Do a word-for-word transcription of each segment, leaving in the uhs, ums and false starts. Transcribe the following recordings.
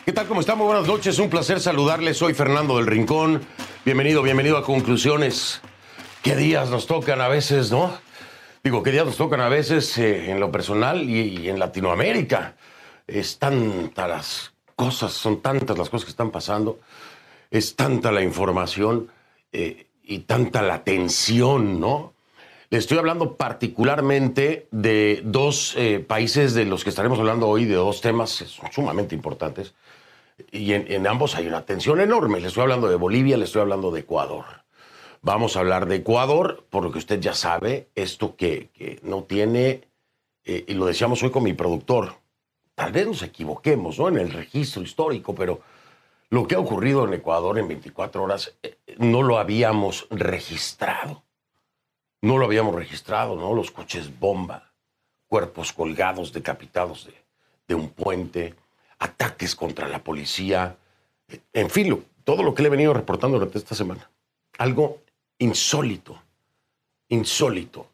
¿Qué tal? ¿Cómo están? Muy buenas noches. Un placer saludarles. Soy Fernando del Rincón. Bienvenido, bienvenido a Conclusiones. ¿Qué días nos tocan a veces, no? Digo, ¿qué días nos tocan a veces eh, en lo personal y, y en Latinoamérica? Es tantas las cosas, son tantas las cosas que están pasando. Es tanta la información eh, y tanta la tensión, ¿no? Le estoy hablando particularmente de dos eh, países de los que estaremos hablando hoy, de dos temas sumamente importantes. Y en, en ambos hay una tensión enorme. Le estoy hablando de Bolivia, le estoy hablando de Ecuador. Vamos a hablar de Ecuador, por lo que usted ya sabe, esto que, que no tiene, eh, y lo decíamos hoy con mi productor, tal vez nos equivoquemos, ¿no?, en el registro histórico, pero lo que ha ocurrido en Ecuador en veinticuatro horas eh, no lo habíamos registrado. No lo habíamos registrado, ¿no? Los coches bomba, cuerpos colgados, decapitados de, de un puente, ataques contra la policía, en fin, lo, todo lo que le he venido reportando durante esta semana. Algo insólito, insólito.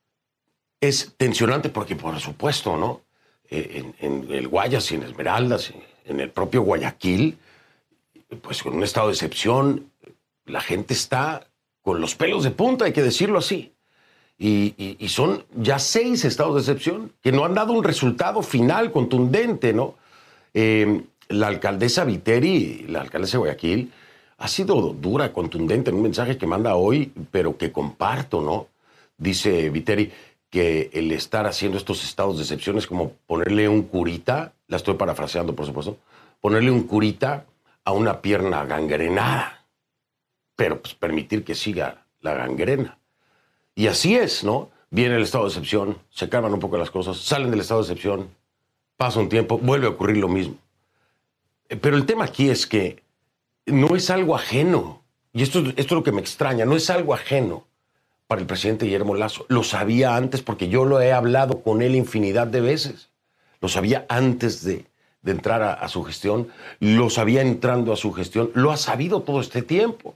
Es tensionante porque, por supuesto, ¿no? Eh, en, en el Guayas y en Esmeraldas, en el propio Guayaquil, pues con un estado de excepción, la gente está con los pelos de punta, hay que decirlo así. Y, y, y son ya seis estados de excepción que no han dado un resultado final contundente, ¿no? Eh, la alcaldesa Viteri, la alcaldesa de Guayaquil, ha sido dura, contundente en un mensaje que manda hoy, pero que comparto, ¿no? Dice Viteri que el estar haciendo estos estados de excepción es como ponerle un curita, la estoy parafraseando, por supuesto, ponerle un curita a una pierna gangrenada, pero pues permitir que siga la gangrena. Y así es, ¿no? Viene el estado de excepción, se calman un poco las cosas, salen del estado de excepción, pasa un tiempo, vuelve a ocurrir lo mismo. Pero el tema aquí es que no es algo ajeno, y esto, esto es lo que me extraña, no es algo ajeno para el presidente Guillermo Lasso. Lo sabía antes porque yo lo he hablado con él infinidad de veces. Lo sabía antes de, de entrar a, a su gestión, lo sabía entrando a su gestión, lo ha sabido todo este tiempo.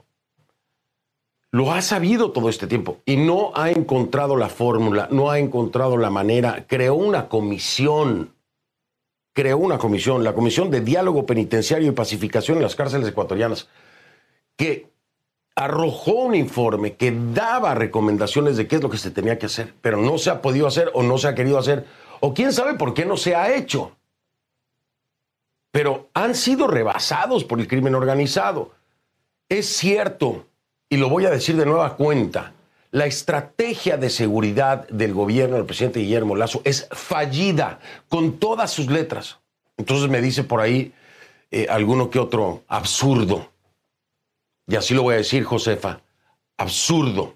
Lo ha sabido todo este tiempo y no ha encontrado la fórmula, no ha encontrado la manera. Creó una comisión, creó una comisión, la Comisión de Diálogo Penitenciario y Pacificación en las Cárceles Ecuatorianas, que arrojó un informe que daba recomendaciones de qué es lo que se tenía que hacer, pero no se ha podido hacer o no se ha querido hacer, o quién sabe por qué no se ha hecho. Pero han sido rebasados por el crimen organizado. Es cierto, y lo voy a decir de nueva cuenta, la estrategia de seguridad del gobierno del presidente Guillermo Lasso es fallida, con todas sus letras. Entonces me dice por ahí eh, alguno que otro absurdo. Y así lo voy a decir, Josefa, absurdo.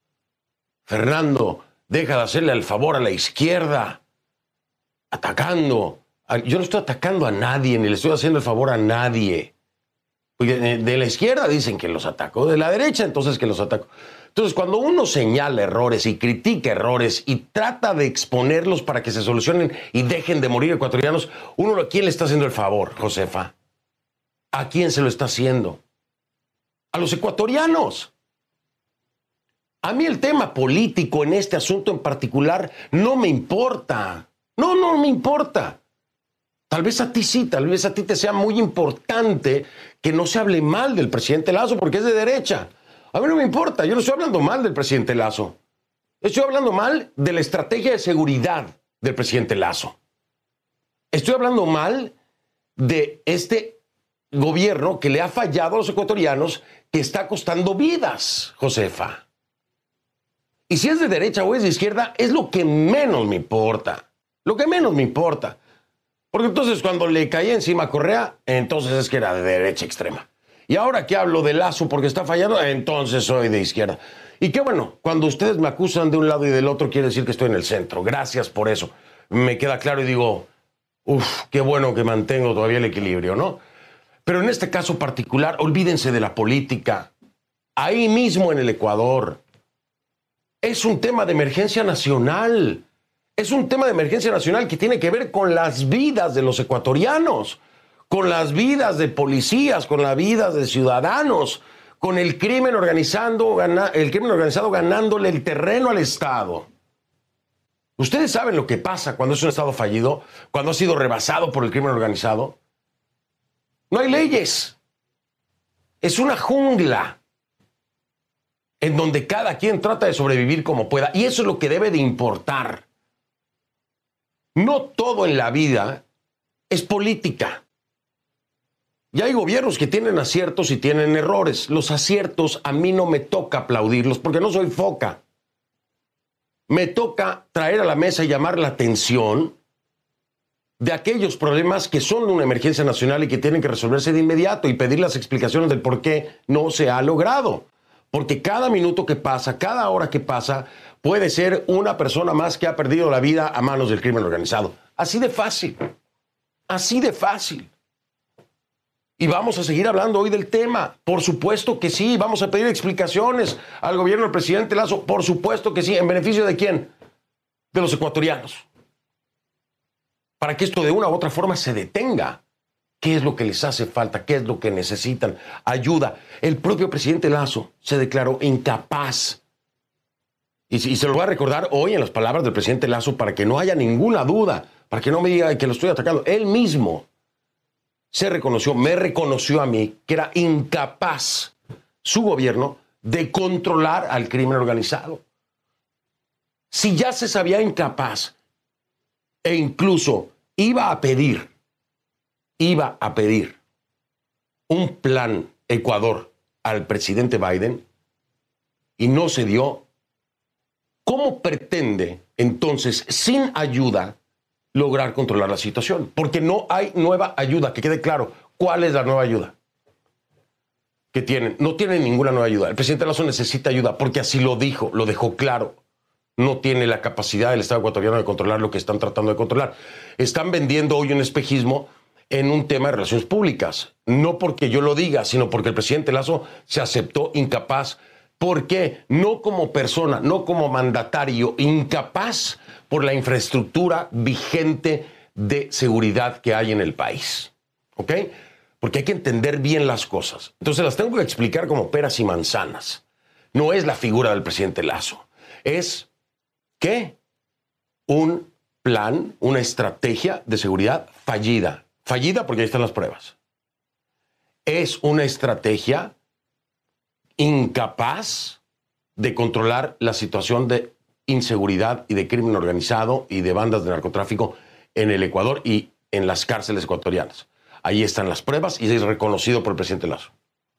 Fernando, deja de hacerle el favor a la izquierda, atacando. Yo no estoy atacando a nadie, ni le estoy haciendo el favor a nadie. De la izquierda dicen que los atacó, de la derecha entonces que los atacó. Entonces, cuando uno señala errores y critica errores y trata de exponerlos para que se solucionen y dejen de morir ecuatorianos, uno, ¿a quién le está haciendo el favor, Josefa? ¿A quién se lo está haciendo? A los ecuatorianos. A mí el tema político en este asunto en particular no me importa. No, no me importa. Tal vez a ti sí, tal vez a ti te sea muy importante que no se hable mal del presidente Lasso porque es de derecha. A mí no me importa, yo no estoy hablando mal del presidente Lasso. Estoy hablando mal de la estrategia de seguridad del presidente Lasso. Estoy hablando mal de este gobierno que le ha fallado a los ecuatorianos, que está costando vidas, Josefa. Y si es de derecha o es de izquierda, es lo que menos me importa. Lo que menos me importa. Porque entonces cuando le caía encima a Correa, entonces es que era de derecha extrema. Y ahora que hablo de Lasso porque está fallando, entonces soy de izquierda. Y qué bueno, cuando ustedes me acusan de un lado y del otro, quiere decir que estoy en el centro. Gracias por eso. Me queda claro y digo, uff, qué bueno que mantengo todavía el equilibrio, ¿no? Pero en este caso particular, olvídense de la política. Ahí mismo en el Ecuador. Es un tema de emergencia nacional. Es un tema de emergencia nacional que tiene que ver con las vidas de los ecuatorianos, con las vidas de policías, con las vidas de ciudadanos, con el crimen organizando, el crimen organizado ganándole el terreno al Estado. Ustedes saben lo que pasa cuando es un Estado fallido, cuando ha sido rebasado por el crimen organizado. No hay leyes. Es una jungla en donde cada quien trata de sobrevivir como pueda. Y eso es lo que debe de importar. No todo en la vida es política. Y hay gobiernos que tienen aciertos y tienen errores. Los aciertos a mí no me toca aplaudirlos porque no soy foca. Me toca traer a la mesa y llamar la atención de aquellos problemas que son una emergencia nacional y que tienen que resolverse de inmediato y pedir las explicaciones del por qué no se ha logrado. Porque cada minuto que pasa, cada hora que pasa, puede ser una persona más que ha perdido la vida a manos del crimen organizado. Así de fácil. Así de fácil. Y vamos a seguir hablando hoy del tema. Por supuesto que sí. Vamos a pedir explicaciones al gobierno del presidente Lazo. Por supuesto que sí. ¿En beneficio de quién? De los ecuatorianos. Para que esto de una u otra forma se detenga. ¿Qué es lo que les hace falta? ¿Qué es lo que necesitan? Ayuda. El propio presidente Lazo se declaró incapaz. Y, y se lo voy a recordar hoy en las palabras del presidente Lazo para que no haya ninguna duda, para que no me diga que lo estoy atacando. Él mismo se reconoció, me reconoció a mí que era incapaz su gobierno de controlar al crimen organizado. Si ya se sabía incapaz e incluso iba a pedir, iba a pedir un plan Ecuador al presidente Biden y no se dio, ¿cómo pretende entonces sin ayuda lograr controlar la situación? Porque no hay nueva ayuda, que quede claro. ¿Cuál es la nueva ayuda que tienen? No tienen ninguna nueva ayuda. El presidente Lazo necesita ayuda porque así lo dijo, lo dejó claro. No tiene la capacidad del Estado ecuatoriano de controlar lo que están tratando de controlar. Están vendiendo hoy un espejismo en un tema de relaciones públicas. No porque yo lo diga, sino porque el presidente Lazo se aceptó incapaz. ¿Por qué? No como persona, no como mandatario, incapaz por la infraestructura vigente de seguridad que hay en el país. ¿Ok? Porque hay que entender bien las cosas. Entonces las tengo que explicar como peras y manzanas. No es la figura del presidente Lazo. Es, ¿qué? Un plan, una estrategia de seguridad fallida. Fallida porque ahí están las pruebas. Es una estrategia incapaz de controlar la situación de inseguridad y de crimen organizado y de bandas de narcotráfico en el Ecuador y en las cárceles ecuatorianas. Ahí están las pruebas y es reconocido por el presidente Lazo.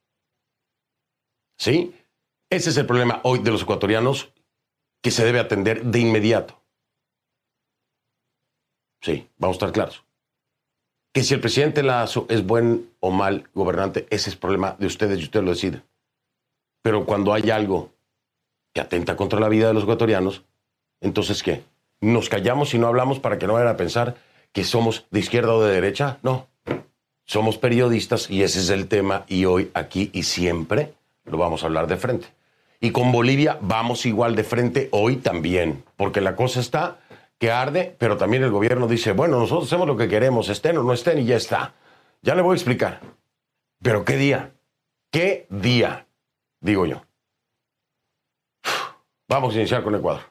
¿Sí? Ese es el problema hoy de los ecuatorianos que se debe atender de inmediato. Sí, vamos a estar claros. Que si el presidente Lazo es buen o mal gobernante, ese es el problema de ustedes y ustedes lo deciden. Pero cuando hay algo que atenta contra la vida de los ecuatorianos, entonces ¿qué? ¿Nos callamos y no hablamos para que no vayan a pensar que somos de izquierda o de derecha? No. Somos periodistas y ese es el tema y hoy, aquí y siempre lo vamos a hablar de frente. Y con Bolivia vamos igual de frente hoy también, porque la cosa está que arde, pero también el gobierno dice, bueno, nosotros hacemos lo que queremos, estén o no estén y ya está. Ya le voy a explicar. Pero ¿qué día? ¿Qué día? Digo yo. Vamos a iniciar con Ecuador.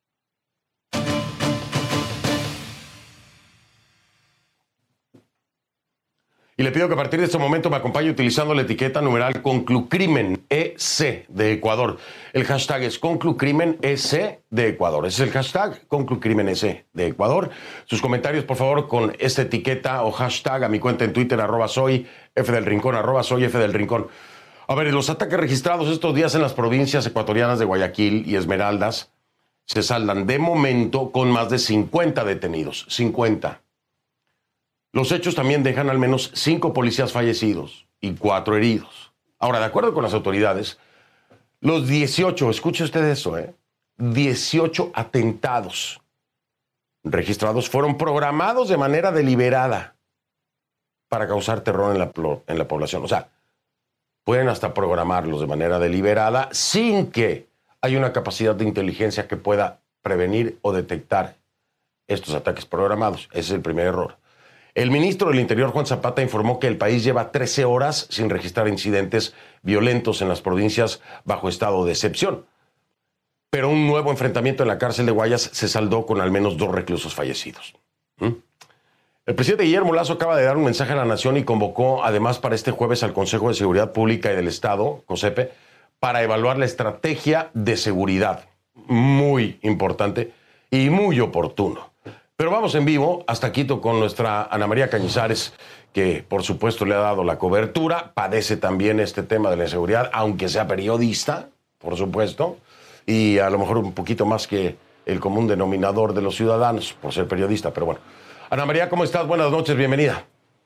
Y le pido que a partir de este momento me acompañe utilizando la etiqueta numeral Conclucrimen E C de Ecuador. El hashtag es Conclucrimen E C de Ecuador. Ese es el hashtag Conclucrimen E C de Ecuador. Sus comentarios, por favor, con esta etiqueta o hashtag a mi cuenta en Twitter, arroba soy F del Rincón, arroba soy F del Rincón. A ver, los ataques registrados estos días en las provincias ecuatorianas de Guayaquil y Esmeraldas se saldan de momento con más de cincuenta detenidos. cincuenta. Los hechos también dejan al menos cinco policías fallecidos y cuatro heridos. Ahora, de acuerdo con las autoridades, los dieciocho, escuche usted eso, ¿eh? dieciocho atentados registrados fueron programados de manera deliberada para causar terror en la, en la población. O sea, pueden hasta programarlos de manera deliberada sin que haya una capacidad de inteligencia que pueda prevenir o detectar estos ataques programados. Ese es el primer error. El ministro del Interior, Juan Zapata, informó que el país lleva trece horas sin registrar incidentes violentos en las provincias bajo estado de excepción. Pero un nuevo enfrentamiento en la cárcel de Guayas se saldó con al menos dos reclusos fallecidos. ¿Mm? El presidente Guillermo Lasso acaba de dar un mensaje a la nación y convocó además para este jueves al Consejo de Seguridad Pública y del Estado, COSEPE, para evaluar la estrategia de seguridad. Muy importante y muy oportuno. Pero vamos en vivo hasta Quito con nuestra Ana María Cañizares, que por supuesto le ha dado la cobertura, padece también este tema de la inseguridad, aunque sea periodista, por supuesto, y a lo mejor un poquito más que el común denominador de los ciudadanos por ser periodista, pero bueno. Ana María, ¿cómo estás? Buenas noches, bienvenida.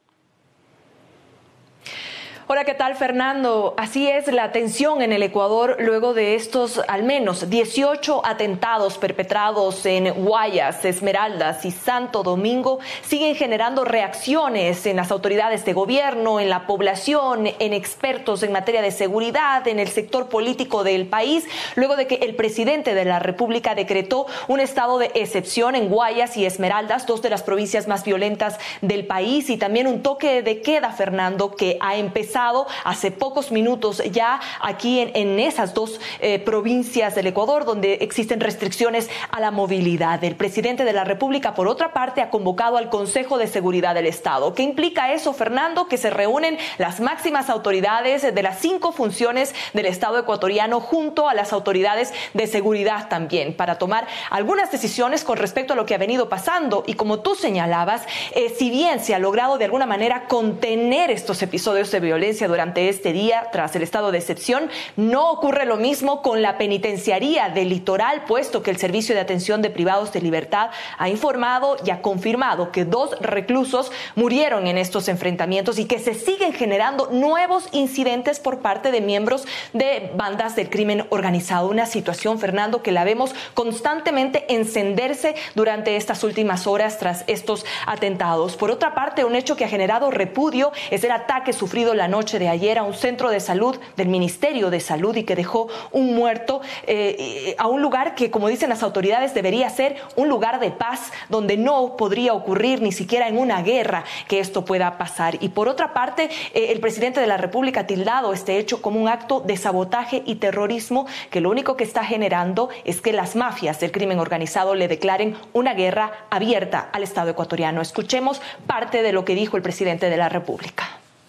Hola, ¿qué tal, Fernando? Así es, la tensión en el Ecuador luego de estos al menos dieciocho atentados perpetrados en Guayas, Esmeraldas y Santo Domingo siguen generando reacciones en las autoridades de gobierno, en la población, en expertos en materia de seguridad, en el sector político del país, luego de que el presidente de la República decretó un estado de excepción en Guayas y Esmeraldas, dos de las provincias más violentas del país, y también un toque de queda, Fernando, que ha empezado hace pocos minutos ya aquí en, en esas dos eh, provincias del Ecuador donde existen restricciones a la movilidad. El presidente de la República, por otra parte, ha convocado al Consejo de Seguridad del Estado. ¿Qué implica eso, Fernando? Que se reúnen las máximas autoridades de las cinco funciones del Estado ecuatoriano junto a las autoridades de seguridad también para tomar algunas decisiones con respecto a lo que ha venido pasando. Y como tú señalabas, eh, si bien se ha logrado de alguna manera contener estos episodios de violencia durante este día tras el estado de excepción, no ocurre lo mismo con la penitenciaría del Litoral, puesto que el Servicio de Atención de Privados de Libertad ha informado y ha confirmado que dos reclusos murieron en estos enfrentamientos y que se siguen generando nuevos incidentes por parte de miembros de bandas del crimen organizado. Una situación, Fernando, que la vemos constantemente encenderse durante estas últimas horas tras estos atentados. Por otra parte, un hecho que ha generado repudio es el ataque sufrido la noche de ayer a un centro de salud del Ministerio de Salud y que dejó un muerto eh, a un lugar que, como dicen las autoridades, debería ser un lugar de paz donde no podría ocurrir ni siquiera en una guerra que esto pueda pasar. Y por otra parte, eh, el presidente de la República ha tildado este hecho como un acto de sabotaje y terrorismo que lo único que está generando es que las mafias del crimen organizado le declaren una guerra abierta al Estado ecuatoriano. Escuchemos parte de lo que dijo el presidente de la República.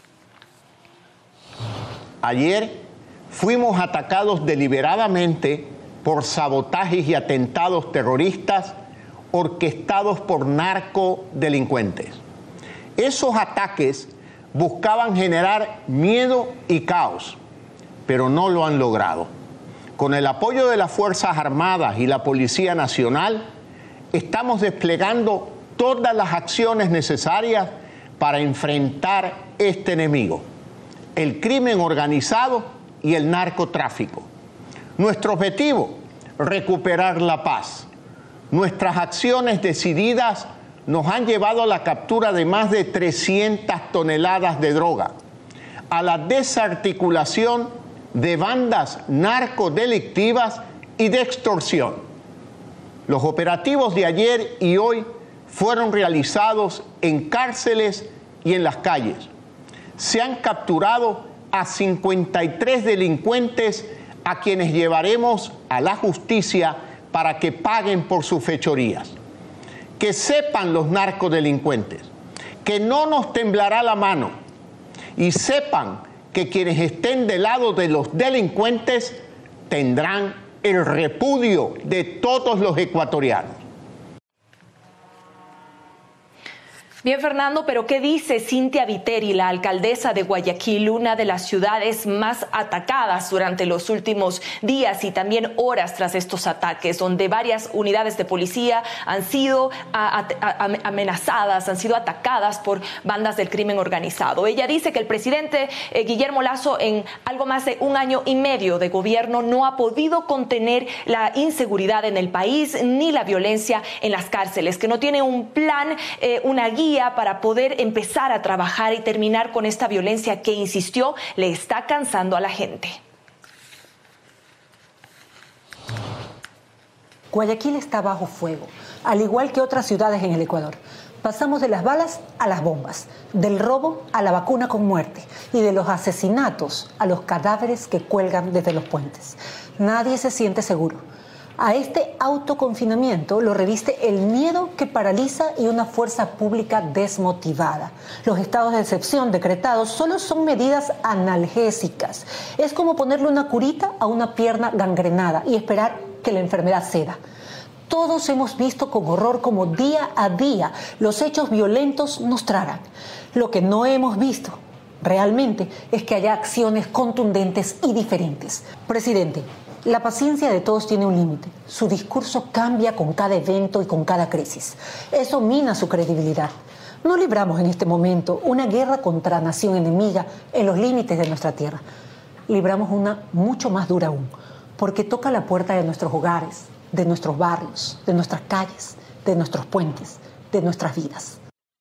Ayer fuimos atacados deliberadamente por sabotajes y atentados terroristas orquestados por narcodelincuentes. Esos ataques buscaban generar miedo y caos, pero no lo han logrado. Con el apoyo de las Fuerzas Armadas y la Policía Nacional, estamos desplegando todas las acciones necesarias para enfrentar este enemigo, el crimen organizado y el narcotráfico. Nuestro objetivo, recuperar la paz. Nuestras acciones decididas nos han llevado a la captura de más de trescientas toneladas de droga, a la desarticulación de bandas narcodelictivas y de extorsión. Los operativos de ayer y hoy fueron realizados en cárceles y en las calles. Se han capturado a cincuenta y tres delincuentes a quienes llevaremos a la justicia para que paguen por sus fechorías. Que sepan los narcodelincuentes que no nos temblará la mano y sepan que quienes estén del lado de los delincuentes tendrán el repudio de todos los ecuatorianos. Bien, Fernando, pero ¿qué dice Cintia Viteri, la alcaldesa de Guayaquil, una de las ciudades más atacadas durante los últimos días y también horas tras estos ataques, donde varias unidades de policía han sido a, a, a, amenazadas, han sido atacadas por bandas del crimen organizado? Ella dice que el presidente eh, Guillermo Lasso, en algo más de un año y medio de gobierno, no ha podido contener la inseguridad en el país ni la violencia en las cárceles, que no tiene un plan, eh, una guía para poder empezar a trabajar y terminar con esta violencia que, insistió, le está cansando a la gente. Guayaquil está bajo fuego, al igual que otras ciudades en el Ecuador. Pasamos de las balas a las bombas, del robo a la vacuna con muerte y de los asesinatos a los cadáveres que cuelgan desde los puentes. Nadie se siente seguro. A este autoconfinamiento lo reviste el miedo que paraliza y una fuerza pública desmotivada. Los estados de excepción decretados solo son medidas analgésicas. Es como ponerle una curita a una pierna gangrenada y esperar que la enfermedad ceda. Todos hemos visto con horror cómo día a día los hechos violentos nos tragan. Lo que no hemos visto realmente es que haya acciones contundentes y diferentes. Presidente, la paciencia de todos tiene un límite. Su discurso cambia con cada evento y con cada crisis. Eso mina su credibilidad. No libramos en este momento una guerra contra nación enemiga en los límites de nuestra tierra. Libramos una mucho más dura aún, porque toca la puerta de nuestros hogares, de nuestros barrios, de nuestras calles, de nuestros puentes, de nuestras vidas.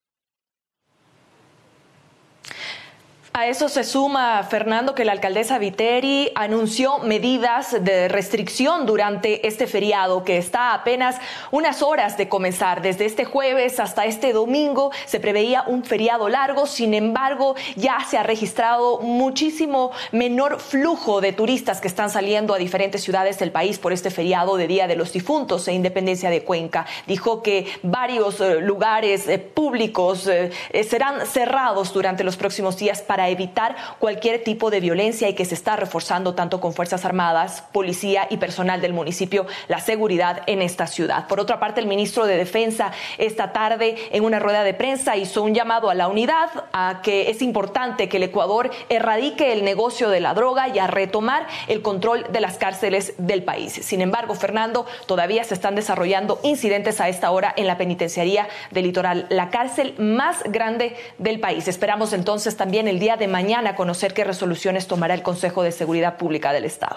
A eso se suma, Fernando, que la alcaldesa Viteri anunció medidas de restricción durante este feriado que está a apenas unas horas de comenzar. Desde este jueves hasta este domingo se preveía un feriado largo, sin embargo ya se ha registrado muchísimo menor flujo de turistas que están saliendo a diferentes ciudades del país por este feriado de Día de los Difuntos e Independencia de Cuenca. Dijo que varios eh, lugares eh, públicos eh, eh, serán cerrados durante los próximos días para evitar cualquier tipo de violencia y que se está reforzando tanto con Fuerzas Armadas, policía y personal del municipio la seguridad en esta ciudad. Por otra parte, el ministro de Defensa esta tarde en una rueda de prensa hizo un llamado a la unidad, a que es importante que el Ecuador erradique el negocio de la droga y a retomar el control de las cárceles del país. Sin embargo, Fernando, todavía se están desarrollando incidentes a esta hora en la penitenciaría del Litoral, la cárcel más grande del país. Esperamos entonces también el día de mañana conocer qué resoluciones tomará el Consejo de Seguridad Pública del Estado.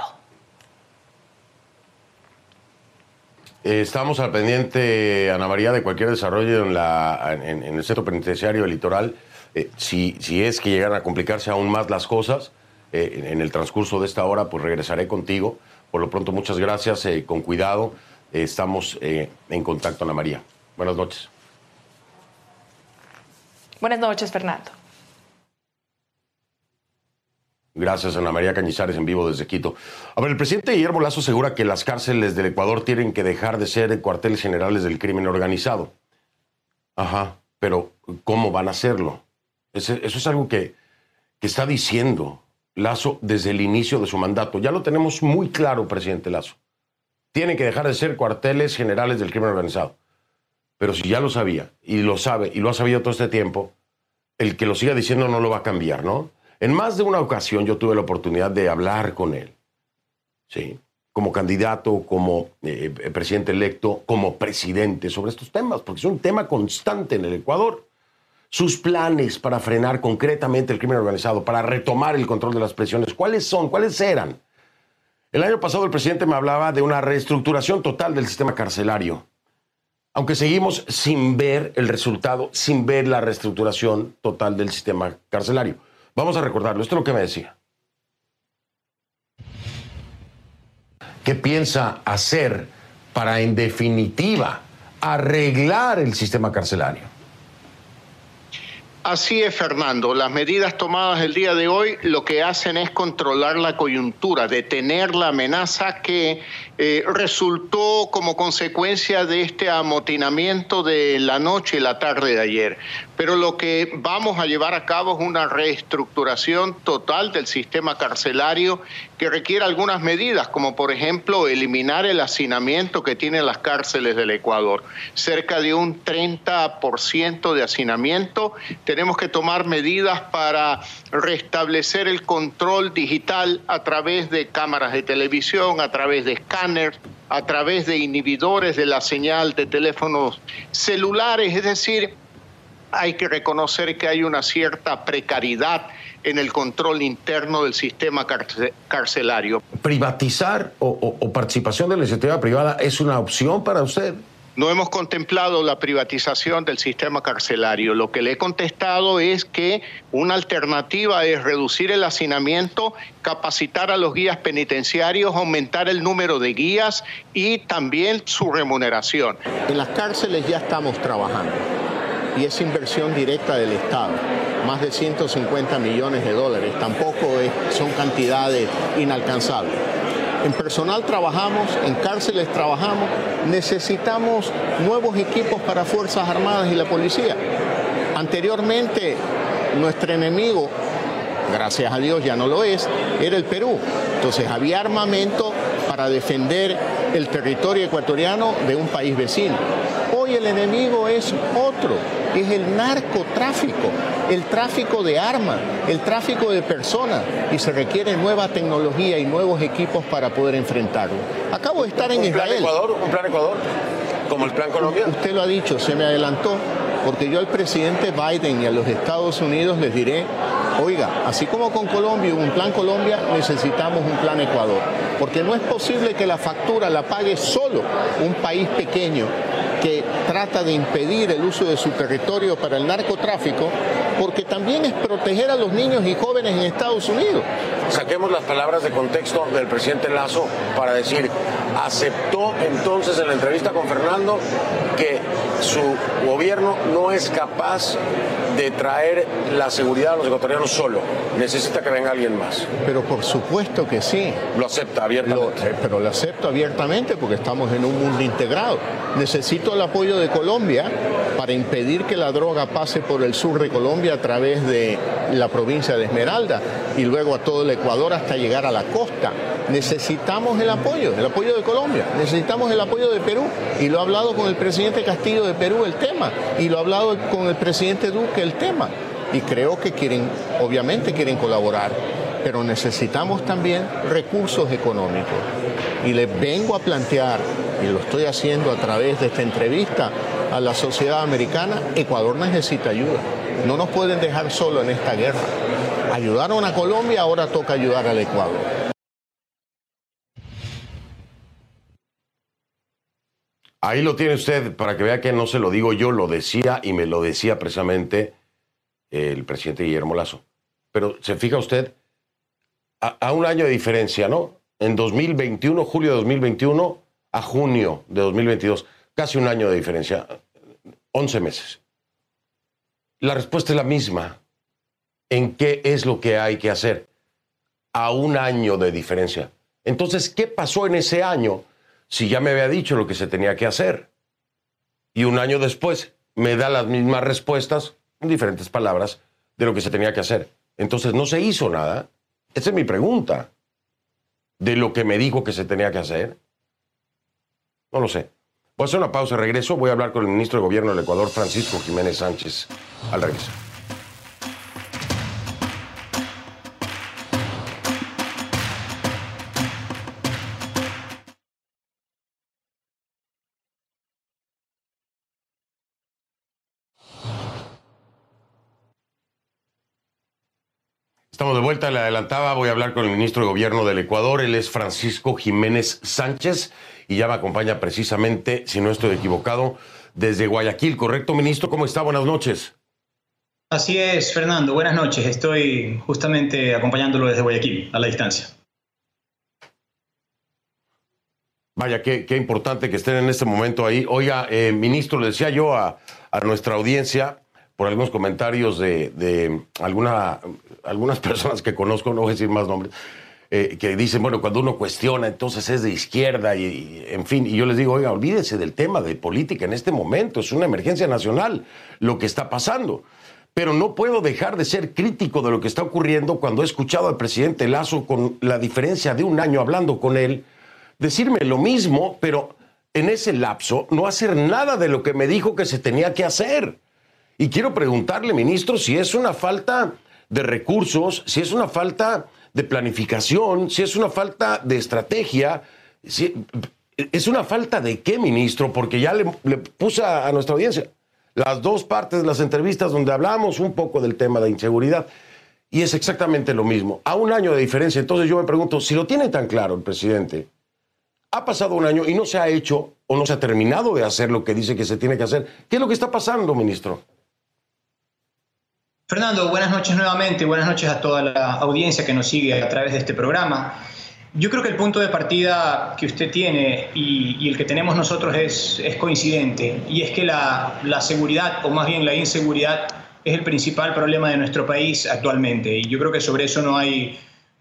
Eh, estamos al pendiente, Ana María, de cualquier desarrollo en, la, en, en el centro penitenciario del Litoral. Eh, si, si es que llegan a complicarse aún más las cosas, eh, en, en el transcurso de esta hora, pues regresaré contigo. Por lo pronto, muchas gracias, eh, con cuidado. Eh, estamos eh, en contacto, Ana María. Buenas noches. Buenas noches, Fernando. Gracias, Ana María Cañizares, en vivo desde Quito. A ver, el presidente Guillermo Lasso asegura que las cárceles del Ecuador tienen que dejar de ser cuarteles generales del crimen organizado. Ajá, pero ¿cómo van a hacerlo? Eso es algo que, que está diciendo Lasso desde el inicio de su mandato. Ya lo tenemos muy claro, presidente Lasso. Tienen que dejar de ser cuarteles generales del crimen organizado. Pero si ya lo sabía, y lo sabe, y lo ha sabido todo este tiempo, el que lo siga diciendo no lo va a cambiar, ¿no? En más de una ocasión yo tuve la oportunidad de hablar con él, ¿sí? Como candidato, como eh, presidente electo, como presidente sobre estos temas, porque es un tema constante en el Ecuador. Sus planes para frenar concretamente el crimen organizado, para retomar el control de las prisiones, ¿cuáles son? ¿Cuáles eran? El año pasado el presidente me hablaba de una reestructuración total del sistema carcelario, aunque seguimos sin ver el resultado, sin ver la reestructuración total del sistema carcelario. Vamos a recordarlo, esto es lo que me decía. ¿Qué piensa hacer para, en definitiva, arreglar el sistema carcelario? Así es, Fernando. Las medidas tomadas el día de hoy lo que hacen es controlar la coyuntura, detener la amenaza que eh, resultó como consecuencia de este amotinamiento de la noche y la tarde de ayer. Pero lo que vamos a llevar a cabo es una reestructuración total del sistema carcelario que requiere algunas medidas, como por ejemplo eliminar el hacinamiento que tienen las cárceles del Ecuador. Cerca de un treinta por ciento de hacinamiento. Tenemos que tomar medidas para restablecer el control digital a través de cámaras de televisión, a través de escáneres, a través de inhibidores de la señal de teléfonos celulares. Es decir, hay que reconocer que hay una cierta precariedad en el control interno del sistema carcelario. ¿Privatizar o, o, o participación de la iniciativa privada es una opción para usted? No hemos contemplado la privatización del sistema carcelario. Lo que le he contestado es que una alternativa es reducir el hacinamiento, capacitar a los guías penitenciarios, aumentar el número de guías y también su remuneración. En las cárceles ya estamos trabajando y es inversión directa del Estado. Más de ciento cincuenta millones de dólares. Tampoco es, son cantidades inalcanzables. En personal trabajamos, en cárceles trabajamos, necesitamos nuevos equipos para Fuerzas Armadas y la policía. Anteriormente, nuestro enemigo, gracias a Dios ya no lo es, era el Perú. Entonces había armamento para defender el territorio ecuatoriano de un país vecino. Hoy el enemigo es otro, es el narcotráfico, el tráfico de armas, el tráfico de personas, y se requiere nueva tecnología y nuevos equipos para poder enfrentarlo. Acabo de estar en Israel. ¿Un plan Ecuador? ¿Un plan Ecuador? ¿Como el plan Colombia? Usted lo ha dicho, se me adelantó, porque yo al presidente Biden y a los Estados Unidos les diré, oiga, así como con Colombia hubo un plan Colombia, necesitamos un plan Ecuador, porque no es posible que la factura la pague solo un país pequeño que trata de impedir el uso de su territorio para el narcotráfico, porque también es proteger a los niños y jóvenes en Estados Unidos. Saquemos las palabras de contexto del presidente Lasso para decir, aceptó entonces en la entrevista con Fernando que su gobierno no es capaz de traer la seguridad a los ecuatorianos solo, necesita que venga alguien más. Pero por supuesto que sí. Lo acepta abiertamente. Lo, pero lo acepto abiertamente porque estamos en un mundo integrado. Necesito el apoyo de Colombia para impedir que la droga pase por el sur de Colombia a través de la provincia de Esmeralda y luego a todo el Ecuador hasta llegar a la costa. Necesitamos el apoyo, el apoyo de Colombia, necesitamos el apoyo de Perú, y lo he hablado con el presidente Castillo de Perú el tema, y lo he hablado con el presidente Duque el tema, y creo que quieren, obviamente quieren colaborar, pero necesitamos también recursos económicos. Y les vengo a plantear, y lo estoy haciendo a través de esta entrevista a la sociedad americana, Ecuador necesita ayuda. No nos pueden dejar solo en esta guerra. Ayudaron a Colombia, ahora toca ayudar al Ecuador. Ahí lo tiene usted, para que vea que no se lo digo yo, lo decía y me lo decía precisamente el presidente Guillermo Lasso. Pero se fija usted, a, a un año de diferencia, ¿no? En dos mil veintiuno, julio de dos mil veintiuno, a junio de dos mil veintidós, casi un año de diferencia, once meses. La respuesta es la misma. ¿En qué es lo que hay que hacer? A un año de diferencia. Entonces, ¿qué pasó en ese año? Si ya me había dicho lo que se tenía que hacer. Y un año después me da las mismas respuestas, en diferentes palabras, de lo que se tenía que hacer. Entonces, ¿no se hizo nada? Esa es mi pregunta. ¿De lo que me dijo que se tenía que hacer? No lo sé. Voy a hacer una pausa, regreso. Voy a hablar con el ministro de Gobierno del Ecuador, Francisco Jiménez Sánchez, al regreso. Estamos de vuelta, le adelantaba, voy a hablar con el ministro de Gobierno del Ecuador, él es Francisco Jiménez Sánchez y ya me acompaña precisamente, si no estoy equivocado, desde Guayaquil, ¿correcto, ministro? ¿Cómo está? Buenas noches. Así es, Fernando, buenas noches, estoy justamente acompañándolo desde Guayaquil, a la distancia. Vaya, qué, qué importante que estén en este momento ahí. Oiga, eh, ministro, le decía yo a, a nuestra audiencia, por algunos comentarios de, de alguna, algunas personas que conozco, no voy a decir más nombres, eh, que dicen, bueno, cuando uno cuestiona, entonces es de izquierda, y, y en fin, y yo les digo, oiga, olvídense del tema de política en este momento, es una emergencia nacional lo que está pasando. Pero no puedo dejar de ser crítico de lo que está ocurriendo cuando he escuchado al presidente Lasso, con la diferencia de un año hablando con él, decirme lo mismo, pero en ese lapso no hacer nada de lo que me dijo que se tenía que hacer. Y quiero preguntarle, ministro, si es una falta de recursos, si es una falta de planificación, si es una falta de estrategia, si es una falta de qué, ministro, porque ya le, le puse a, a nuestra audiencia las dos partes de las entrevistas donde hablamos un poco del tema de inseguridad y es exactamente lo mismo, a un año de diferencia. Entonces yo me pregunto, si lo tiene tan claro el presidente, ha pasado un año y no se ha hecho o no se ha terminado de hacer lo que dice que se tiene que hacer, ¿qué es lo que está pasando, ministro? Fernando, buenas noches nuevamente, buenas noches a toda la audiencia que nos sigue a través de este programa. Yo creo que el punto de partida que usted tiene y, y el que tenemos nosotros es, es coincidente, y es que la, la seguridad, o más bien la inseguridad, es el principal problema de nuestro país actualmente, y yo creo que sobre eso no hay,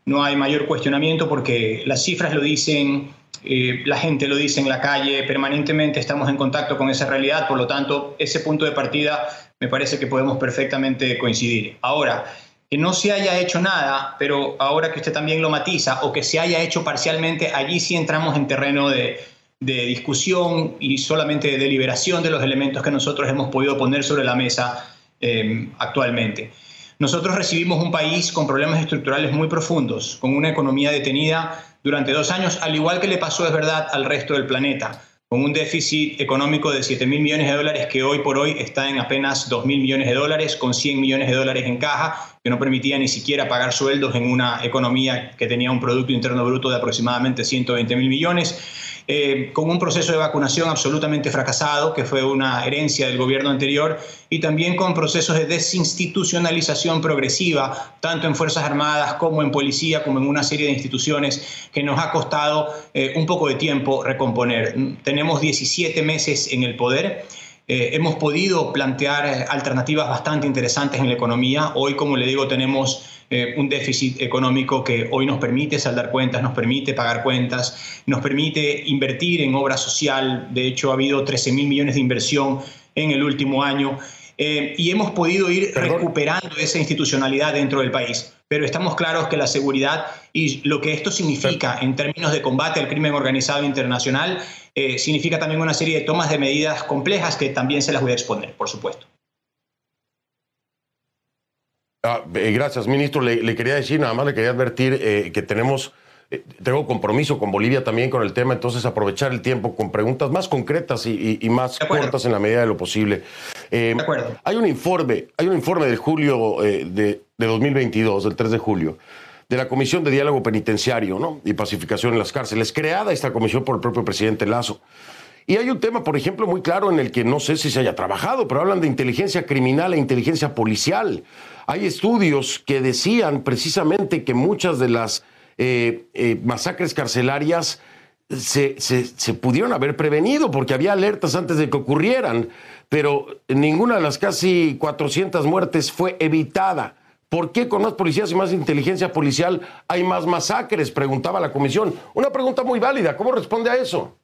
no hay mayor cuestionamiento porque las cifras lo dicen, eh, la gente lo dice en la calle, permanentemente estamos en contacto con esa realidad, por lo tanto, ese punto de partida me parece que podemos perfectamente coincidir. Ahora, que no se haya hecho nada, pero ahora que usted también lo matiza, o que se haya hecho parcialmente, allí sí entramos en terreno de, de discusión y solamente de deliberación de los elementos que nosotros hemos podido poner sobre la mesa eh, actualmente. Nosotros recibimos un país con problemas estructurales muy profundos, con una economía detenida durante dos años, al igual que le pasó, es verdad, al resto del planeta, con un déficit económico de siete mil millones de dólares que hoy por hoy está en apenas dos mil millones de dólares, con cien millones de dólares en caja, que no permitía ni siquiera pagar sueldos en una economía que tenía un Producto Interno Bruto de aproximadamente ciento veinte mil millones, eh, con un proceso de vacunación absolutamente fracasado, que fue una herencia del gobierno anterior, y también con procesos de desinstitucionalización progresiva, tanto en Fuerzas Armadas como en Policía, como en una serie de instituciones que nos ha costado eh, un poco de tiempo recomponer. Tenemos diecisiete meses en el poder. Eh, hemos podido plantear alternativas bastante interesantes en la economía. Hoy, como le digo, tenemos eh, un déficit económico que hoy nos permite saldar cuentas, nos permite pagar cuentas, nos permite invertir en obra social. De hecho, ha habido trece mil millones de inversión en el último año. Eh, y hemos podido ir Perdón. recuperando esa institucionalidad dentro del país. Pero estamos claros que la seguridad y lo que esto significa en términos de combate al crimen organizado internacional eh, significa también una serie de tomas de medidas complejas que también se las voy a exponer, por supuesto. Ah, eh, gracias, ministro. Le, le quería decir, nada más le quería advertir eh, que tenemos, eh, tengo compromiso con Bolivia también con el tema, entonces aprovechar el tiempo con preguntas más concretas y, y, y más cortas en la medida de lo posible. Eh, de acuerdo. Hay un informe, hay un informe del julio eh, de, de dos mil veintidós, del tres de julio, de la Comisión de Diálogo Penitenciario, ¿no?, y Pacificación en las Cárceles, creada esta comisión por el propio presidente Lasso. Y hay un tema, por ejemplo, muy claro en el que no sé si se haya trabajado, pero hablan de inteligencia criminal e inteligencia policial. Hay estudios que decían precisamente que muchas de las eh, eh, masacres carcelarias se, se, se pudieron haber prevenido porque había alertas antes de que ocurrieran, pero ninguna de las casi cuatrocientas muertes fue evitada. ¿Por qué con más policías y más inteligencia policial hay más masacres?, preguntaba la comisión. Una pregunta muy válida. ¿Cómo responde a eso?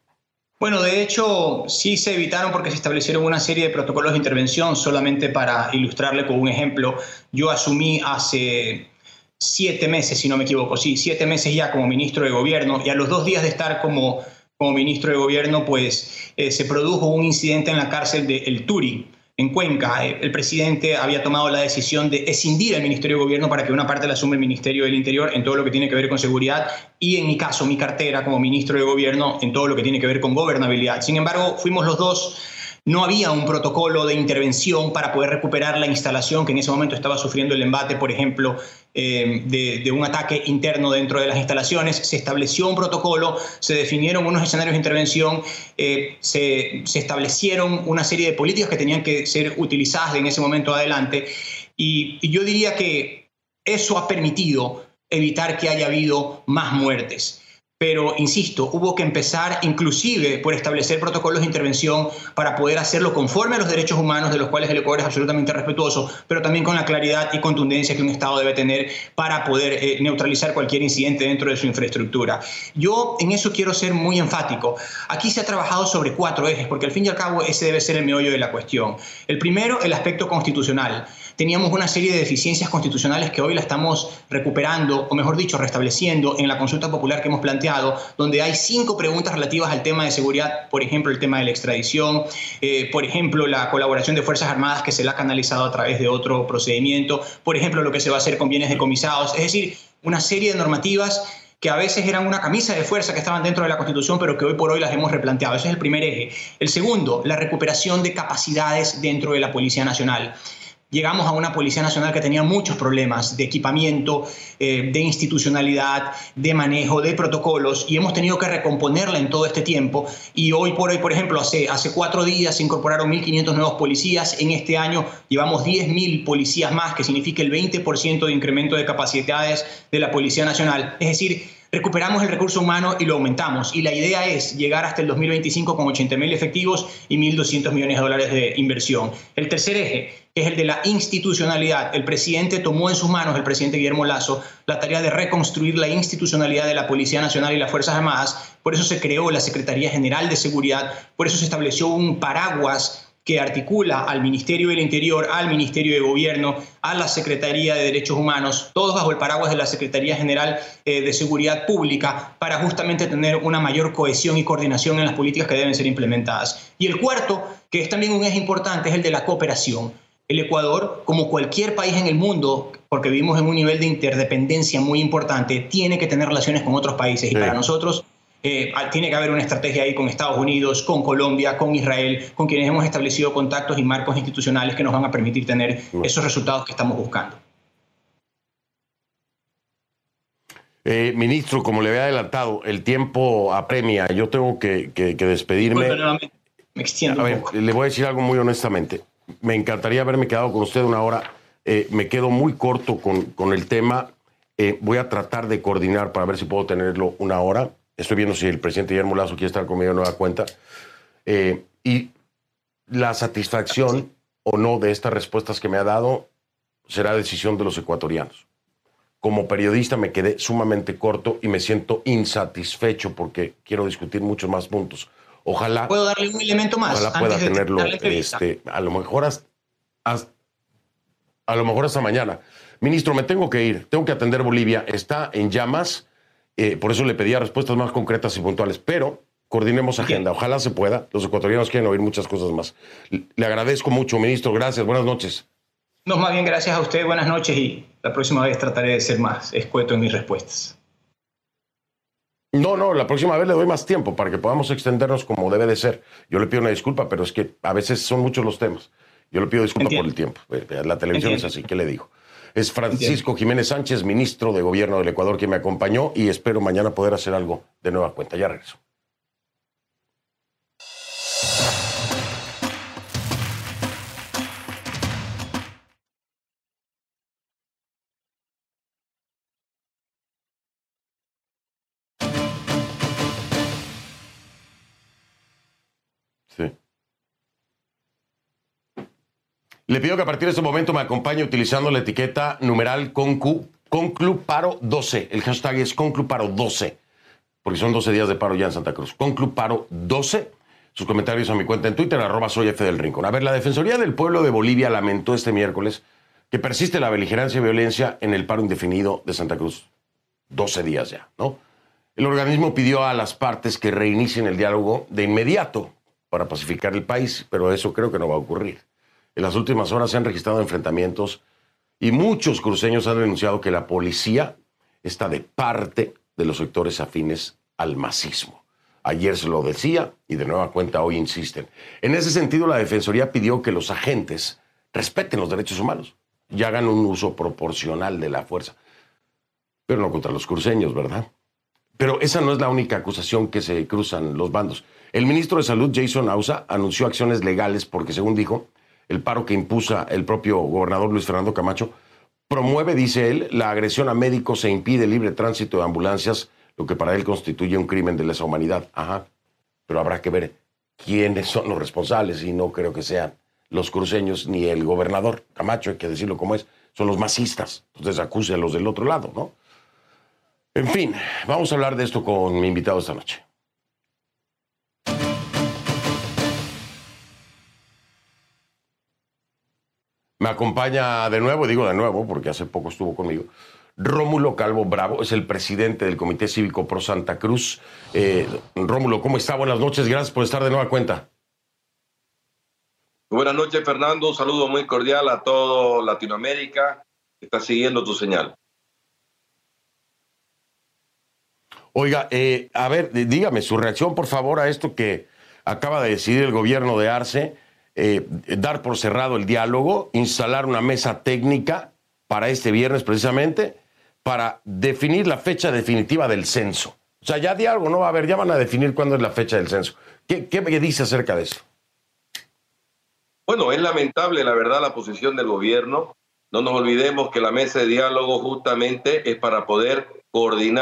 Bueno, de hecho, sí se evitaron porque se establecieron una serie de protocolos de intervención. Solamente para ilustrarle con un ejemplo, yo asumí hace siete meses, si no me equivoco, sí, siete meses ya como ministro de Gobierno, y a los dos días de estar como, como ministro de Gobierno, pues eh, se produjo un incidente en la cárcel de El Turi, en Cuenca. El presidente había tomado la decisión de escindir al Ministerio de Gobierno para que una parte la asume el Ministerio del Interior en todo lo que tiene que ver con seguridad y, en mi caso, mi cartera como ministro de Gobierno en todo lo que tiene que ver con gobernabilidad. Sin embargo, fuimos los dos. No había un protocolo de intervención para poder recuperar la instalación que en ese momento estaba sufriendo el embate, por ejemplo, eh, de, de un ataque interno dentro de las instalaciones. Se estableció un protocolo, se definieron unos escenarios de intervención, eh, se, se establecieron una serie de políticas que tenían que ser utilizadas en ese momento adelante. Y, y yo diría que eso ha permitido evitar que haya habido más muertes. Pero, insisto, hubo que empezar inclusive por establecer protocolos de intervención para poder hacerlo conforme a los derechos humanos, de los cuales el Ecuador es absolutamente respetuoso, pero también con la claridad y contundencia que un Estado debe tener para poder eh, neutralizar cualquier incidente dentro de su infraestructura. Yo en eso quiero ser muy enfático. Aquí se ha trabajado sobre cuatro ejes, porque al fin y al cabo ese debe ser el meollo de la cuestión. El primero, el aspecto constitucional. Teníamos una serie de deficiencias constitucionales que hoy la estamos recuperando, o mejor dicho, restableciendo en la consulta popular que hemos planteado, donde hay cinco preguntas relativas al tema de seguridad, por ejemplo, el tema de la extradición, eh, por ejemplo, la colaboración de Fuerzas Armadas que se la ha canalizado a través de otro procedimiento, por ejemplo, lo que se va a hacer con bienes decomisados, es decir, una serie de normativas que a veces eran una camisa de fuerza que estaban dentro de la Constitución, pero que hoy por hoy las hemos replanteado. Ese es el primer eje. El segundo, la recuperación de capacidades dentro de la Policía Nacional. Llegamos a una Policía Nacional que tenía muchos problemas de equipamiento, eh, de institucionalidad, de manejo, de protocolos, y hemos tenido que recomponerla en todo este tiempo. Y hoy por hoy, por ejemplo, hace, hace cuatro días se incorporaron mil quinientos nuevos policías. En este año llevamos diez mil policías más, que significa el veinte por ciento de incremento de capacidades de la Policía Nacional. Es decir, recuperamos el recurso humano y lo aumentamos. Y la idea es llegar hasta el dos mil veinticinco con ochenta mil efectivos y mil doscientos millones de dólares de inversión. El tercer eje es el de la institucionalidad. El presidente tomó en sus manos, el presidente Guillermo Lasso, la tarea de reconstruir la institucionalidad de la Policía Nacional y las Fuerzas Armadas. Por eso se creó la Secretaría General de Seguridad, por eso se estableció un paraguas que articula al Ministerio del Interior, al Ministerio de Gobierno, a la Secretaría de Derechos Humanos, todos bajo el paraguas de la Secretaría General eh, de Seguridad Pública, para justamente tener una mayor cohesión y coordinación en las políticas que deben ser implementadas. Y el cuarto, que es también un eje importante, es el de la cooperación. El Ecuador, como cualquier país en el mundo, porque vivimos en un nivel de interdependencia muy importante, tiene que tener relaciones con otros países. Sí. Y para nosotros eh, tiene que haber una estrategia ahí con Estados Unidos, con Colombia, con Israel, con quienes hemos establecido contactos y marcos institucionales que nos van a permitir tener esos resultados que estamos buscando. Eh, ministro, como le había adelantado, el tiempo apremia. Yo tengo que, que, que despedirme. Bueno, me extiendo a un ver, poco. Le voy a decir algo muy honestamente. Me encantaría haberme quedado con usted una hora. Eh, me quedo muy corto con, con el tema. Eh, voy a tratar de coordinar para ver si puedo tenerlo una hora. Estoy viendo si el presidente Guillermo Lasso quiere estar conmigo de nueva cuenta. Eh, y la satisfacción o no de estas respuestas que me ha dado será decisión de los ecuatorianos. Como periodista me quedé sumamente corto y me siento insatisfecho porque quiero discutir muchos más puntos. Ojalá. ¿Puedo darle un elemento más? Ojalá pueda tenerlo, este, a lo mejor hasta, hasta, a lo mejor hasta mañana. Ministro, me tengo que ir, tengo que atender Bolivia, está en llamas, eh, por eso le pedía respuestas más concretas y puntuales, pero coordinemos agenda, okay. Ojalá se pueda, los ecuatorianos quieren oír muchas cosas más. Le agradezco mucho, ministro, gracias, buenas noches. No, más bien gracias a usted, buenas noches y la próxima vez trataré de ser más escueto en mis respuestas. No, no, la próxima vez le doy más tiempo para que podamos extendernos como debe de ser. Yo le pido una disculpa, pero es que a veces son muchos los temas. Yo le pido disculpa Entiendo. por el tiempo. La televisión Entiendo. es así, ¿qué le digo? Es Francisco Entiendo. Jiménez Sánchez, ministro de Gobierno del Ecuador, quien me acompañó y espero mañana poder hacer algo de nueva cuenta. Ya regreso. Sí. Le pido que a partir de este momento me acompañe utilizando la etiqueta numeral Concu, Concluparo doce. El hashtag es Concluparo doce, porque son doce días de paro ya en Santa Cruz. Concluparo doce. Sus comentarios a mi cuenta en Twitter, arroba soy F del Rincón. A ver, la Defensoría del Pueblo de Bolivia lamentó este miércoles que persiste la beligerancia y violencia en el paro indefinido de Santa Cruz. doce días ya, ¿no? El organismo pidió a las partes que reinicien el diálogo de inmediato para pacificar el país, pero eso creo que no va a ocurrir. En las últimas horas se han registrado enfrentamientos y muchos cruceños han denunciado que la policía está de parte de los sectores afines al masismo. Ayer se lo decía y de nueva cuenta hoy insisten. En ese sentido, la Defensoría pidió que los agentes respeten los derechos humanos y hagan un uso proporcional de la fuerza. Pero no contra los cruceños, ¿verdad? Pero esa no es la única acusación que se cruzan los bandos. El ministro de Salud, Jason Ausa, anunció acciones legales porque, según dijo, el paro que impuso el propio gobernador Luis Fernando Camacho promueve, dice él, la agresión a médicos e impide el libre tránsito de ambulancias, lo que para él constituye un crimen de lesa humanidad. Ajá, pero habrá que ver quiénes son los responsables y no creo que sean los cruceños ni el gobernador Camacho, hay que decirlo como es, son los masistas. Entonces acuse a los del otro lado, ¿no? En fin, vamos a hablar de esto con mi invitado esta noche. Me acompaña de nuevo, digo de nuevo porque hace poco estuvo conmigo, Rómulo Calvo Bravo, es el presidente del Comité Cívico Pro Santa Cruz. Eh, Rómulo, ¿cómo está? Buenas noches, gracias por estar de nueva cuenta. Buenas noches, Fernando, un saludo muy cordial a todo Latinoamérica que está siguiendo tu señal. Oiga, eh, a ver, dígame su reacción, por favor, a esto que acaba de decidir el gobierno de Arce, eh, dar por cerrado el diálogo, instalar una mesa técnica para este viernes precisamente, para definir la fecha definitiva del censo. O sea, ya diálogo no va a haber, ya van a definir cuándo es la fecha del censo. ¿Qué, qué me dice acerca de eso? Bueno, es lamentable, la verdad, la posición del gobierno. No nos olvidemos que la mesa de diálogo justamente es para poder coordinar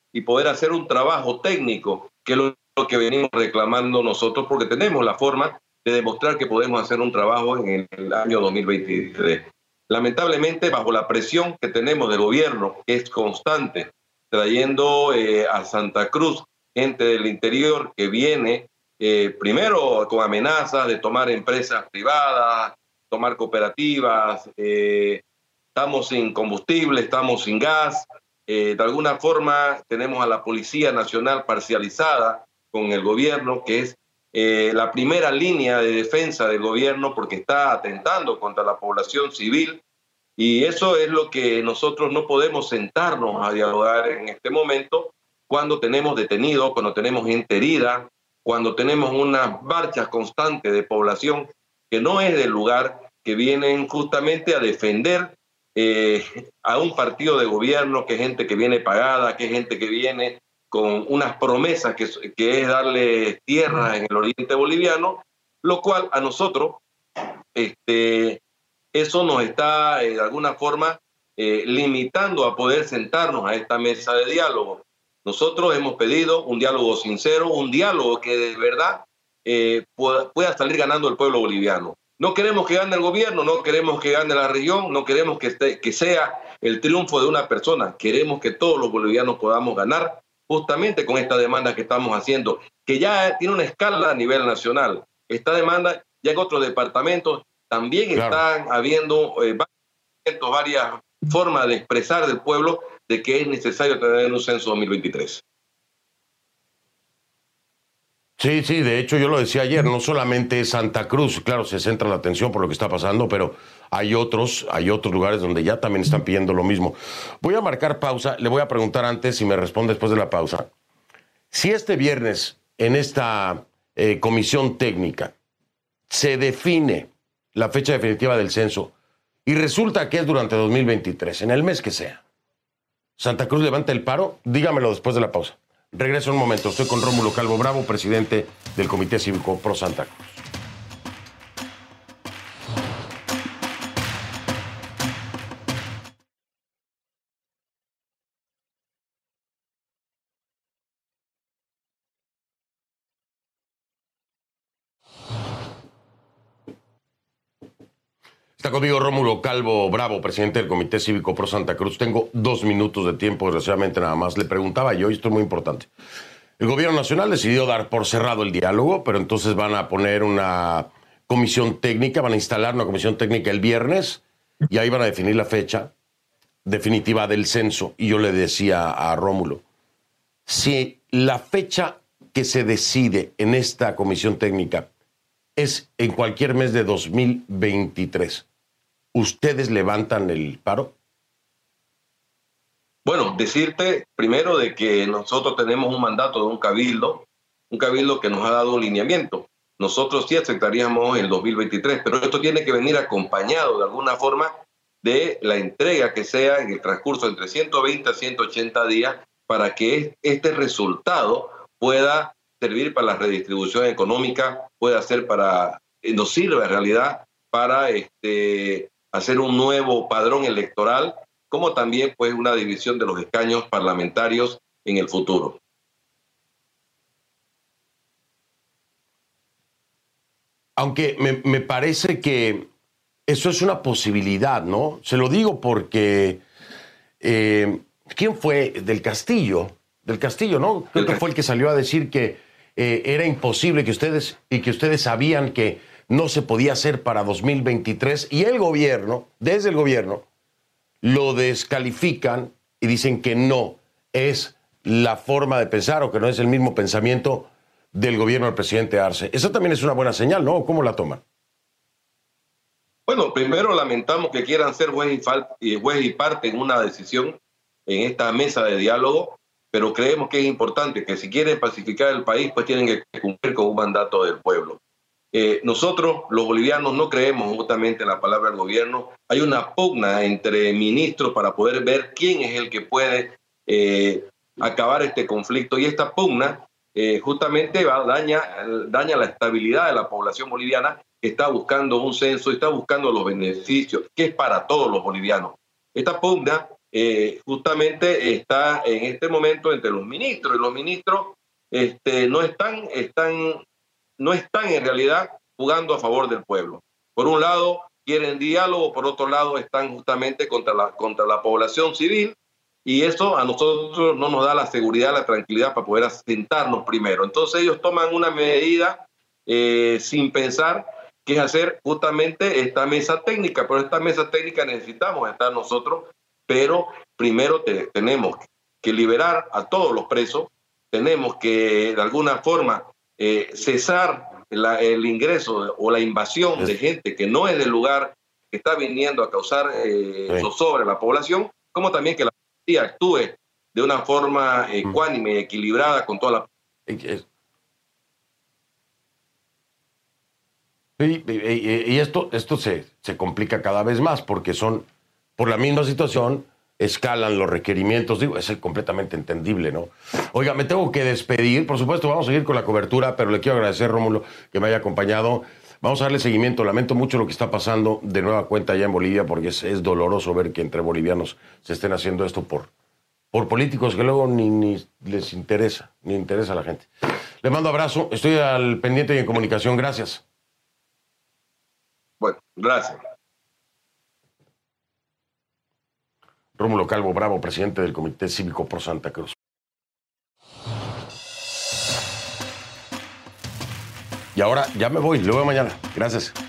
y poder hacer un trabajo técnico, que es lo que venimos reclamando nosotros, porque tenemos la forma de demostrar que podemos hacer un trabajo en el año dos mil veintitrés. Lamentablemente, bajo la presión que tenemos del gobierno, que es constante, trayendo eh, a Santa Cruz gente del interior que viene eh, primero con amenazas de tomar empresas privadas, tomar cooperativas, eh, estamos sin combustible, estamos sin gas, eh, de alguna forma tenemos a la Policía Nacional parcializada con el gobierno, que es eh, la primera línea de defensa del gobierno porque está atentando contra la población civil, y eso es lo que nosotros no podemos sentarnos a dialogar en este momento cuando tenemos detenidos, cuando tenemos gente herida, cuando tenemos unas marchas constantes de población que no es del lugar, que vienen justamente a defender eh, a un partido de gobierno, que es gente que viene pagada, que es gente que viene con unas promesas que, que es darle tierra en el oriente boliviano, lo cual a nosotros, este, eso nos está eh, de alguna forma eh, limitando a poder sentarnos a esta mesa de diálogo. Nosotros hemos pedido un diálogo sincero, un diálogo que de verdad eh, pueda, pueda salir ganando el pueblo boliviano. No queremos que gane el gobierno, no queremos que gane la región, no queremos que, esté, que sea el triunfo de una persona. Queremos que todos los bolivianos podamos ganar justamente con esta demanda que estamos haciendo, que ya tiene una escala a nivel nacional. Esta demanda ya en otros departamentos también claro. están habiendo eh, varias formas de expresar del pueblo de que es necesario tener un censo dos mil veintitrés. Sí, sí, de hecho yo lo decía ayer, no solamente Santa Cruz, claro, se centra la atención por lo que está pasando, pero hay otros, hay otros lugares donde ya también están pidiendo lo mismo. Voy a marcar pausa, le voy a preguntar antes y me responde después de la pausa. Si este viernes en esta eh, comisión técnica se define la fecha definitiva del censo y resulta que es durante dos mil veintitrés, en el mes que sea, ¿Santa Cruz levanta el paro? Dígamelo después de la pausa. Regreso un momento. Estoy con Rómulo Calvo Bravo, presidente del Comité Cívico Pro Santa Cruz. Está conmigo Rómulo Calvo Bravo, presidente del Comité Cívico Pro Santa Cruz. Tengo dos minutos de tiempo, desgraciadamente nada más. Le preguntaba yo, y esto es muy importante. El gobierno nacional decidió dar por cerrado el diálogo, pero entonces van a poner una comisión técnica, van a instalar una comisión técnica el viernes y ahí van a definir la fecha definitiva del censo. Y yo le decía a Rómulo, si la fecha que se decide en esta comisión técnica es en cualquier mes de dos mil veintitrés, ¿ustedes levantan el paro? Bueno, decirte primero de que nosotros tenemos un mandato de un cabildo, un cabildo que nos ha dado un lineamiento. Nosotros sí aceptaríamos el dos mil veintitrés, pero esto tiene que venir acompañado de alguna forma de la entrega que sea en el transcurso entre ciento veinte a ciento ochenta días para que este resultado pueda servir para la redistribución económica, pueda ser para, nos sirve en realidad para este, hacer un nuevo padrón electoral, como también pues una división de los escaños parlamentarios en el futuro. Aunque me, me parece que eso es una posibilidad, ¿no? Se lo digo porque eh, ¿quién fue? Del Castillo, del Castillo, ¿no? Creo que fue el que salió a decir que eh, era imposible que ustedes, y que ustedes sabían que no se podía hacer para dos mil veintitrés, y el gobierno, desde el gobierno, lo descalifican y dicen que no es la forma de pensar o que no es el mismo pensamiento del gobierno del presidente Arce. Eso también es una buena señal, ¿no? ¿Cómo la toman? Bueno, primero lamentamos que quieran ser juez y, juez y parte en una decisión en esta mesa de diálogo, pero creemos que es importante que si quieren pacificar el país, pues tienen que cumplir con un mandato del pueblo. Eh, nosotros, los bolivianos, no creemos justamente en la palabra del gobierno. Hay una pugna entre ministros para poder ver quién es el que puede eh, acabar este conflicto, y esta pugna eh, justamente va, daña, daña la estabilidad de la población boliviana que está buscando un censo, está buscando los beneficios, que es para todos los bolivianos. Esta pugna eh, justamente está en este momento entre los ministros, y los ministros este, no, están, están, no están en realidad jugando a favor del pueblo. Por un lado quieren diálogo, por otro lado están justamente contra la, contra la población civil, y eso a nosotros no nos da la seguridad, la tranquilidad para poder asentarnos primero. Entonces ellos toman una medida eh, sin pensar, que es hacer justamente esta mesa técnica, pero esta mesa técnica necesitamos estar nosotros, pero primero te, tenemos que liberar a todos los presos, tenemos que de alguna forma eh, cesar la, el ingreso o la invasión de gente que no es del lugar, que está viniendo a causar eh, zozobra a la población, como también que la policía actúe de una forma ecuánime y equilibrada con toda la población. Sí, y, y esto, esto se, se complica cada vez más porque son, por la misma situación, escalan los requerimientos. Digo, es completamente entendible, ¿no? Oiga, me tengo que despedir. Por supuesto, vamos a seguir con la cobertura, pero le quiero agradecer, Rómulo, que me haya acompañado. Vamos a darle seguimiento. Lamento mucho lo que está pasando de nueva cuenta allá en Bolivia, porque es, es doloroso ver que entre bolivianos se estén haciendo esto por, por políticos que luego ni, ni les interesa, ni interesa a la gente. Le mando abrazo. Estoy al pendiente y en comunicación. Gracias. Bueno, gracias. Rómulo Calvo Bravo, presidente del Comité Cívico Pro Santa Cruz. Y ahora ya me voy, lo veo mañana. Gracias.